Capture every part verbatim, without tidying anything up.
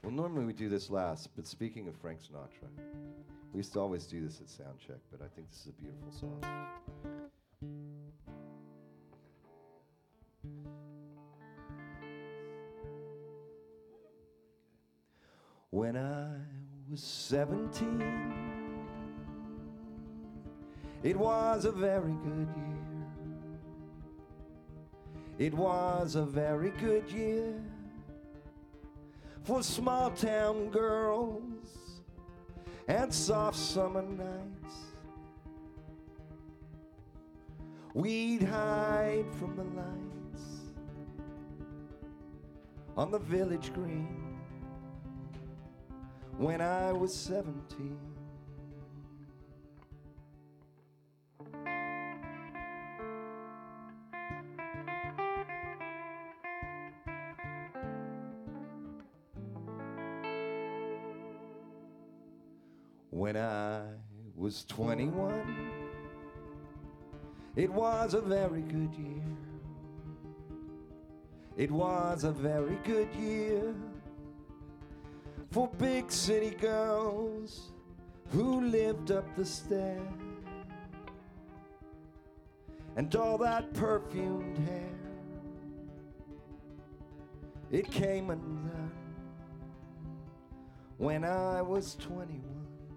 Well, normally we do this last, but speaking of Frank Sinatra, we used to always do this at Soundcheck, but I think this is a beautiful song. When I was seventeen, it was a very good year. It was a very good year for small town girls and soft summer nights. We'd hide from the lights on the village green when I was seventeen. When I was twenty-one, it was a very good year. It was a very good year for big city girls who lived up the stair, and all that perfumed hair, it came undone when I was twenty-one.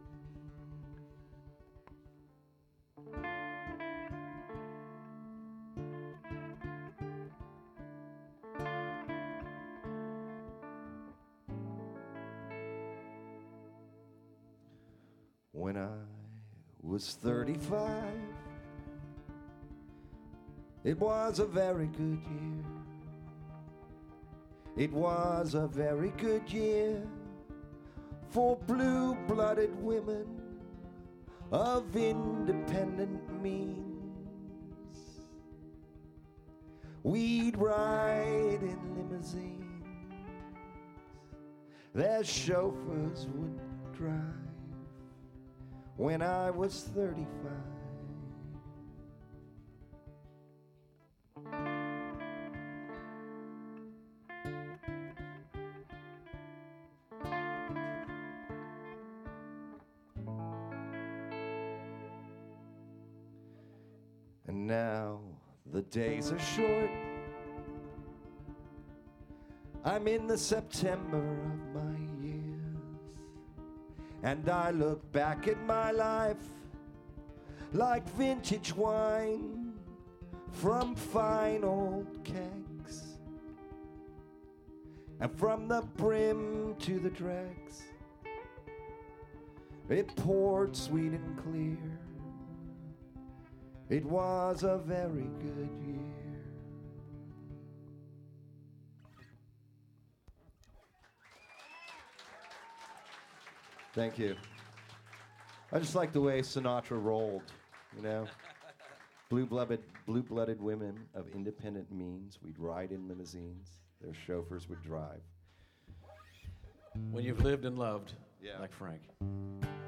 When I was thirty-five, it was a very good year. It was a very good year for blue-blooded women of independent means. We'd ride in limousines, their chauffeurs would drive. When I was thirty-five, and now the days are short. I'm in the September of my years, and I look back at my life like vintage wine from fine old kegs, and from the brim to the dregs it poured sweet and clear. It was a very good year. Thank you. I just like the way Sinatra rolled, you know. Blue-blooded, blue-blooded women of independent means. We'd ride in limousines. Their chauffeurs would drive. When you've lived and loved, Yeah. like Frank.